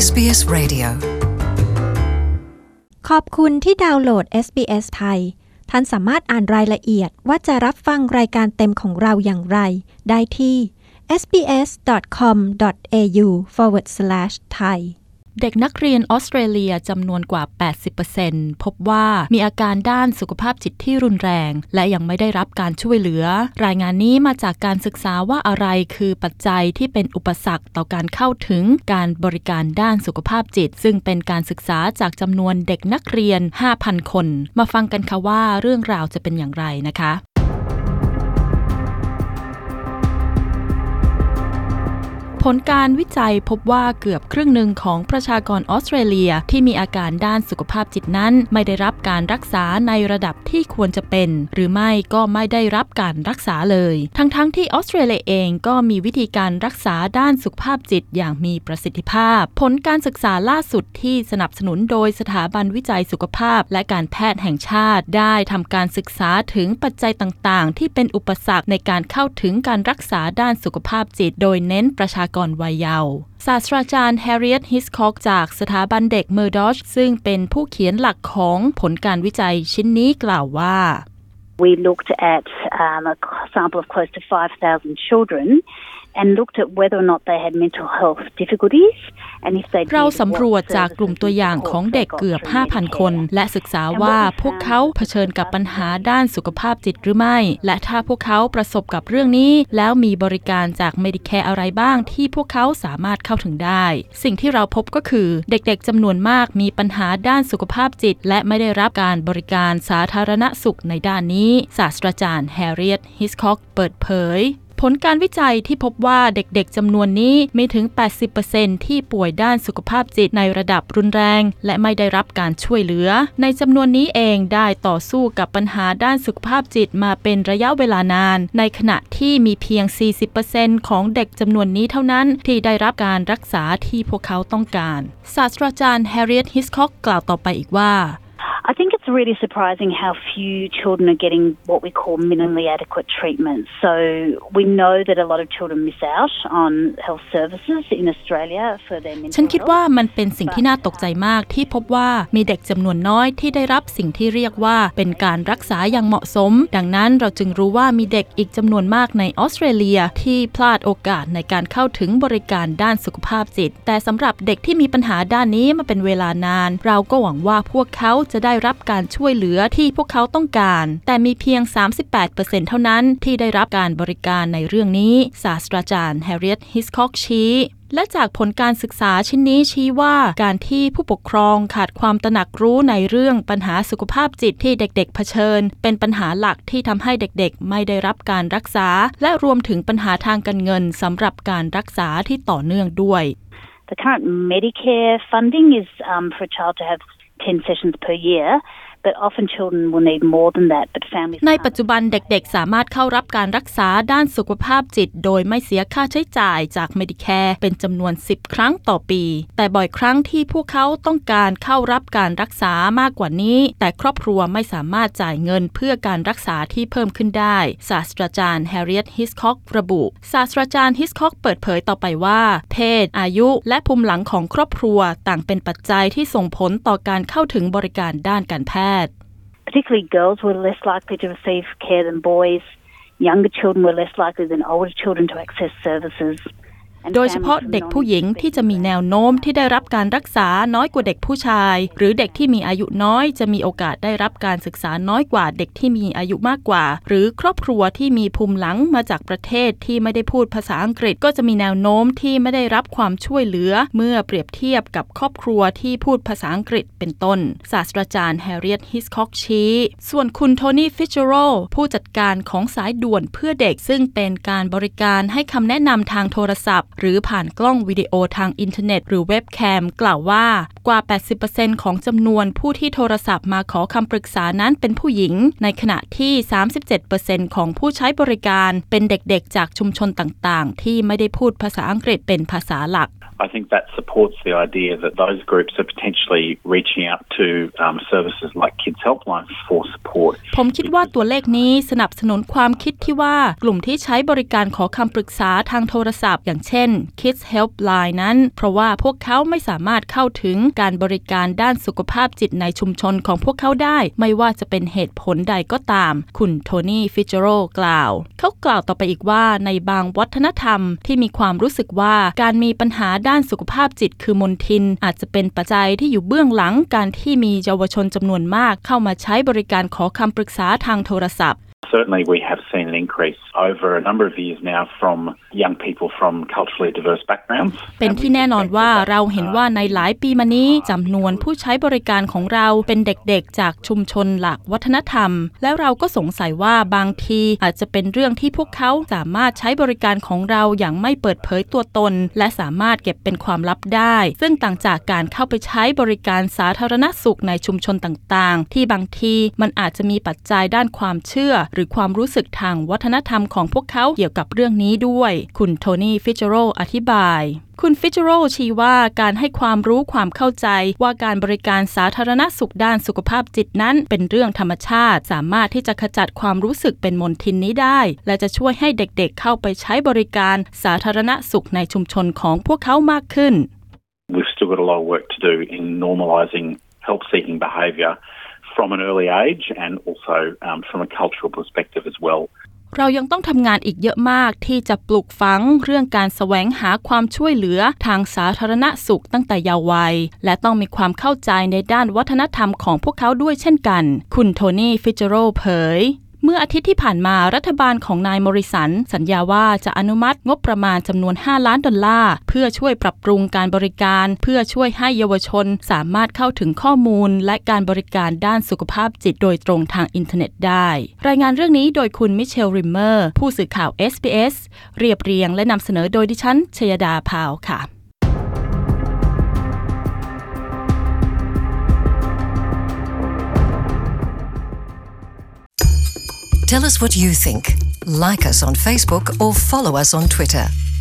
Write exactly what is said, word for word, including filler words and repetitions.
เอส บี เอส Radio ขอบคุณที่ดาวน์โหลด เอส บี เอส ไทยท่านสามารถอ่านรายละเอียดว่าจะรับฟังรายการเต็มของเราอย่างไรได้ที่ เอส บี เอส ดอท คอม ดอท เอ ยู สแลช สแลช ไทยเด็กนักเรียนออสเตรเลียจำนวนกว่า แปดสิบเปอร์เซ็นต์ พบว่ามีอาการด้านสุขภาพจิตที่รุนแรงและยังไม่ได้รับการช่วยเหลือรายงานนี้มาจากการศึกษาว่าอะไรคือปัจจัยที่เป็นอุปสรรคต่อการเข้าถึงการบริการด้านสุขภาพจิตซึ่งเป็นการศึกษาจากจำนวนเด็กนักเรียน ห้าพัน คนมาฟังกันค่ะว่าเรื่องราวจะเป็นอย่างไรนะคะผลการวิจัยพบว่าเกือบครึ่งหนึ่งของประชากรออสเตรเลียที่มีอาการด้านสุขภาพจิตนั้นไม่ได้รับการรักษาในระดับที่ควรจะเป็นหรือไม่ก็ไม่ได้รับการรักษาเลยทั้งๆ ท, ที่ออสเตรเลียเองก็มีวิธีการรักษาด้านสุขภาพจิตอย่างมีประสิทธิภาพผลการศึกษาล่าสุดที่สนับสนุนโดยสถาบันวิจัยสุขภาพและการแพทย์แห่งชาติได้ทำการศึกษาถึงปัจจัยต่างๆที่เป็นอุปสรรคในการเข้าถึงการรักษาด้านสุขภาพจิตโดยเน้นประชากรวัยเยาว์ศาสตราจารย์แฮร์ริเอต ฮิสคอกจากสถาบันเด็กเมอร์ดอชซึ่งเป็นผู้เขียนหลักของผลการวิจัยชิ้นนี้กล่าวว่า We looked at um, a sample of close to five thousand children and looked at whether or not they had mental health difficulties and if they did เราสำรวจจากกลุ่มตัวอย่างของเด็กเกือบ ห้าพัน คนและศึกษาว่าพวกเขาเผชิญกับปัญหาด้านสุขภาพจิตหรือไม่และถ้าพวกเขาประสบกับเรื่องนี้แล้วมีบริการจาก Medicare อะไรบ้างที่พวกเขาสามารถเข้าถึงได้สิ่งที่เราพบก็คือเด็กๆจำนวนมากมีปัญหาด้านสุขภาพจิตและไม่ได้รับการบริการสาธารณสุขในด้านนี้ศาสตราจารย์แฮร์ริเอต ฮิสคอกเปิดเผยผลการวิจัยที่พบว่าเด็กๆจำนวนนี้มีถึง แปดสิบเปอร์เซ็นต์ ที่ป่วยด้านสุขภาพจิตในระดับรุนแรงและไม่ได้รับการช่วยเหลือในจำนวนนี้เองได้ต่อสู้กับปัญหาด้านสุขภาพจิตมาเป็นระยะเวลานานในขณะที่มีเพียง สี่สิบเปอร์เซ็นต์ ของเด็กจำนวนนี้เท่านั้นที่ได้รับการรักษาที่พวกเขาต้องการศาสตราจารย์แฮร์ริเอต ฮิสคอกกล่าวต่อไปอีกว่า I think it's really surprising how few children are getting what we call minimally adequate treatment. So we know that a lot of children miss out on health services in Australia for their mental health. ฉันคิดว่ามันเป็นสิ่งที่น่าตกใจมากที่พบว่ามีเด็กจำนวนน้อยที่ได้รับสิ่งที่เรียกว่าเป็นการรักษาอย่างเหมาะสมดังนั้นเราจึงรู้ว่ามีเด็กอีกจำนวนมากในออสเตรเลียที่พลาดโอกาสในการเข้าถึงบริการด้านสุขภาพจิตแต่สำหรับเด็กที่มีปัญหาด้านนี้มาเป็นเวลานานเราก็หวังว่าพวกเขาจะได้ได้รับการช่วยเหลือที่พวกเขาต้องการแต่มีเพียง สามสิบแปดเปอร์เซ็นต์ เท่านั้นที่ได้รับการบริการในเรื่องนี้ศาสตราจารย์แฮร์ริเอต ฮิสคอกชี้และจากผลการศึกษาชิ้นนี้ชี้ว่าการที่ผู้ปกครองขาดความตระหนักรู้ในเรื่องปัญหาสุขภาพจิตที่เด็กๆเผชิญเป็นปัญหาหลักที่ทำให้เด็กๆไม่ได้รับการรักษาและรวมถึงปัญหาทางการเงินสำหรับการรักษาที่ต่อเนื่องด้วย The current Medicare funding is um, for a child to have ten sessions per year, but often children will need more than that, but families ในปัจจุบันเด็กๆสามารถเข้ารับการรักษาด้านสุขภาพจิตโดยไม่เสียค่าใช้จ่ายจาก Medicare เป็นจำนวนสิบครั้งต่อปีแต่บ่อยครั้งที่พวกเขาต้องการเข้ารับการรักษามากกว่านี้แต่ครอบครัวไม่สามารถจ่ายเงินเพื่อการรักษาที่เพิ่มขึ้นได้ศาสตราจารย์แฮร์ริเอต ฮิสคอกระบุศาสตราจารย์ฮิสคอกเปิดเผยต่อไปว่าเพศอายุและภูมิหลังของครอบครัวต่างเป็นปัจจัยที่ส่งผลต่อการเข้าถึงบริการด้านการแพทย์ Particularly girls were less likely to receive care than boys. Younger children were less likely than older children to access services. โดยเฉพาะเด็กผู้หญิงที่จะมีแนวโน้มที่ได้รับการรักษาน้อยกว่าเด็กผู้ชายหรือเด็กที่มีอายุน้อยจะมีโอกาสได้รับการศึกษาน้อยกว่าเด็กที่มีอายุมากกว่าหรือครอบครัวที่มีภูมิหลังมาจากประเทศที่ไม่ได้พูดภาษาอังกฤษก็จะมีแนวโน้มที่ไม่ได้รับความช่วยเหลือเมื่อเปรียบเทียบกับครอบครัวที่พูดภาษาอังกฤษเป็นต้นศาสตราจารย์แฮร์ริเอต ฮิสคอกชี้ส่วนคุณโทนี่ ฟิตเจอโรลด์ผู้จัดการของสายด่วนเพื่อเด็กซึ่งเป็นการบริการให้คำแนะนำทางโทรศัพท์หรือผ่านกล้องวิดีโอทางอินเทอร์เน็ตหรือเว็บแคมกล่าวว่ากว่า แปดสิบเปอร์เซ็นต์ ของจำนวนผู้ที่โทรศัพท์มาขอคำปรึกษานั้นเป็นผู้หญิงในขณะที่ สามสิบเจ็ดเปอร์เซ็นต์ ของผู้ใช้บริการเป็นเด็กๆจากชุมชนต่างๆที่ไม่ได้พูดภาษาอังกฤษเป็นภาษาหลัก I think that supports the idea that those groups are potentially reaching out to um, services like Kids Helpline for support. ผมคิดว่าตัวเลขนี้สนับสนุนความคิดที่ว่ากลุ่มที่ใช้บริการขอคำปรึกษาทางโทรศัพท์อย่างเช่น Kids Helpline นั้นเพราะว่าพวกเขาไม่สามารถเข้าถึงการบริการด้านสุขภาพจิตในชุมชนของพวกเขาได้ไม่ว่าจะเป็นเหตุผลใดก็ตามคุณโทนี่ฟิตเจอโรลกล่าวเขากล่าวต่อไปอีกว่าในบางวัฒนธรรมที่มีความรู้สึกว่าการมีปัญหาด้านสุขภาพจิตคือมลทินอาจจะเป็นปัจจัยที่อยู่เบื้องหลังการที่มีเยาวชนจำนวนมากเข้ามาใช้บริการขอคำปรึกษาทางโทรศัพท์ Certainly, we have seen an increase over a number of years now from young people from culturally diverse backgrounds. เป็นที่แน่นอนว่าเราเห็นว่าในหลายปีมานี้จำนวนผู้ใช้บริการของเราเป็นเด็กๆจากชุมชนหลากวัฒนธรรมแล้วเราก็สงสัยว่าบางทีอาจจะเป็นเรื่องที่พวกเขาสามารถใช้บริการของเราอย่างไม่เปิดเผยตัวตนและสามารถเก็บเป็นความลับได้ซึ่งต่างจากการเข้าไปใช้บริการสาธารณสุขในชุมชนต่างๆที่บางทีมันอาจจะมีปัจจัยด้านความเชื่อหรือความรู้สึกทางวัฒนธรรมของพวกเขาเกี่ยวกับเรื่องนี้ด้วยคุณโทนี่ฟิตเจอโรลอธิบายคุณฟิตเจอโรลชี้ว่าการให้ความรู้ความเข้าใจว่าการบริการสาธารณสุขด้านสุขภาพจิตนั้นเป็นเรื่องธรรมชาติสามารถที่จะขจัดความรู้สึกเป็นมลทินนี้ได้และจะช่วยให้เด็กๆเข้าไปใช้บริการสาธารณสุขในชุมชนของพวกเขามากขึ้น We've still got a lot of work to do in normalising help-seeking behaviour from an early age and also um, from a cultural perspective as well. เรายังต้องทำงานอีกเยอะมากที่จะปลูกฝังเรื่องการแสวงหาความช่วยเหลือทางสาธารณสุขตั้งแต่เยาว์วัยและต้องมีความเข้าใจในด้านวัฒนธรรมของพวกเขาด้วยเช่นกันคุณโทนี่ฟิตเจอโรลเผยเมื่ออาทิตย์ที่ผ่านมารัฐบาลของนายมอริสันสัญญาว่าจะอนุมัติงบประมาณจำนวนห้าล้านดอลลาร์เพื่อช่วยปรับปรุงการบริการเพื่อช่วยให้เยาวชนสามารถเข้าถึงข้อมูลและการบริการด้านสุขภาพจิตโดยตรงทางอินเทอร์เน็ตได้รายงานเรื่องนี้โดยคุณมิเชลริมเมอร์ผู้สื่อข่าว เอส บี เอส เรียบเรียงและนำเสนอโดยดิฉันชยดาพาวค่ะ Tell us what you think. Like us on Facebook or follow us on Twitter.